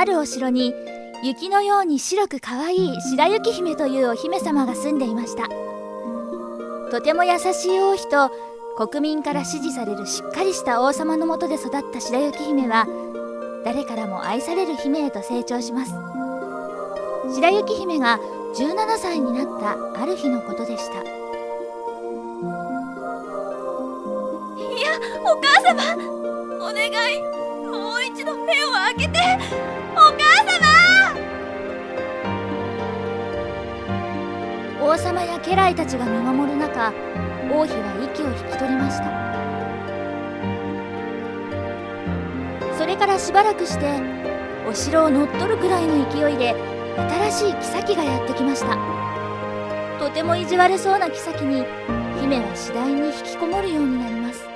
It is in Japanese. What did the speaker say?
あるお城に雪のように白くかわいい白雪姫というお姫様が住んでいました。とても優しい王妃と国民から支持されるしっかりした王様のもとで育った白雪姫は誰からも愛される姫へと成長します。白雪姫が17歳になったある日のことでした。 いや、お母様、お願い、もう一度目を開けて、お母様。 王様や家来たちが見守る中、王妃は息を引き取りました。それからしばらくしてお城を乗っ取るくらいの勢いで新しい妃がやってきました。とても意地悪そうな妃に姫は次第に引きこもるようになります。